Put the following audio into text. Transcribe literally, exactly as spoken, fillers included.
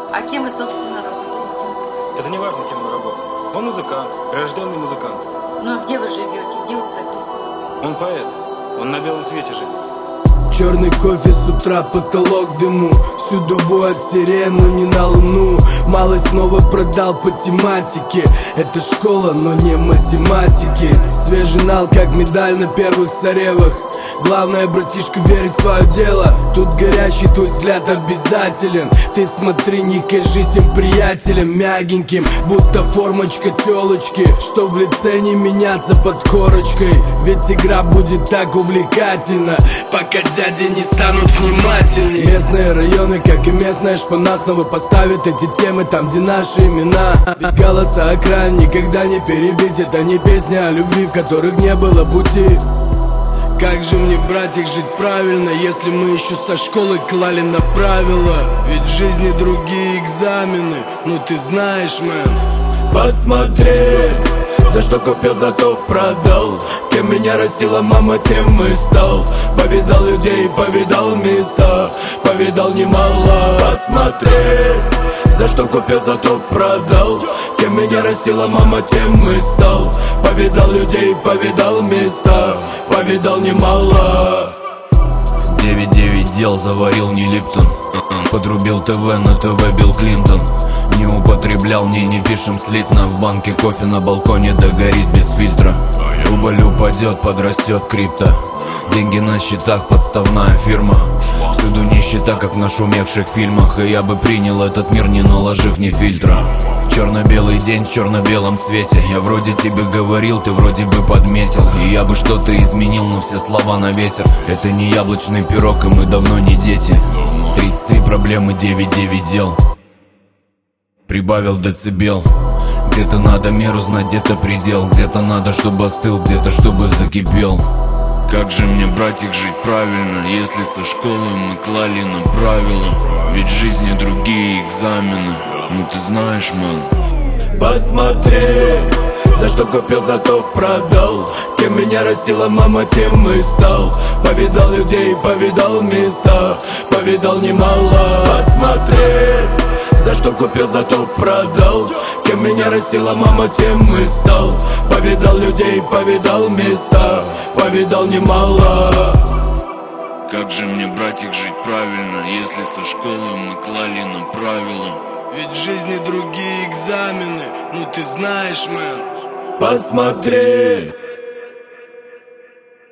А кем вы, собственно, работаете? Это не важно, кем он работает. Он музыкант, прирожденный музыкант. Ну а где вы живете? Где вы прописаны? Он поэт. Он на белом свете живет. Черный кофе с утра, потолок в дыму. Всюду воет сирену, не на луну. Малость снова продал по тематике. Это школа, но не математики. Свежий нал, как медаль на первых соревах. Главное, братишка, верить в свое дело. Тут горячий, твой взгляд обязателен. Ты смотри, не кажись им приятелем мягеньким, будто формочка телочки, что в лице не меняться под корочкой. Ведь игра будет так увлекательна, пока дяди не станут внимательнее. Местные районы, как и местная шпана, снова поставят эти темы там, где наши имена. Ведь голоса окраин никогда не перебить. Это не песни о любви, в которых не было пути. Как же мне, братик, жить правильно, если мы еще со школы клали на правила? Ведь в жизни другие экзамены, ну ты знаешь, мэн. Посмотри, за что купил, зато продал. Кем меня растила мама, тем и стал. Повидал людей, повидал места, повидал немало. Посмотри, за что купил, зато продал. Кем меня растила мама, тем и стал. Повидал людей, повидал места, повидал немало. Девять девять дел заварил не Липтон. Подрубил ТВ, на ТВ Билл Клинтон. Не употреблял, не, не пишем слитно. В банке кофе на балконе догорит без фильтра. Рубль упадет, подрастет крипто. Деньги на счетах, подставная фирма. Всюду нищета, как в нашумевших фильмах. И я бы принял этот мир, не наложив ни фильтра. Черно-белый день в черно-белом цвете. Я вроде тебе говорил, ты вроде бы подметил. И я бы что-то изменил, но все слова на ветер. Это не яблочный пирог, и мы давно не дети. Тридцать три проблемы, девять девять дел. Прибавил децибел. Где-то надо меру знать, где-то предел. Где-то надо, чтобы остыл, где-то чтобы закипел. Как же мне, братик, жить правильно, если со школы мы клали на правила? Ведь в жизни другие экзамены, ну ты знаешь, мэн. Посмотри, за что купил, зато продал. Кем меня растила мама, тем и стал. Повидал людей, повидал места, повидал немало. Посмотри, за что купил, зато продал. Кем меня растила мама, тем и стал. Повидал людей, повидал места, повидал немало. Как же мне, братик, жить правильно, если со школы мы клали на правила? Ведь в жизни другие экзамены, ну ты знаешь, мэн. Посмотри,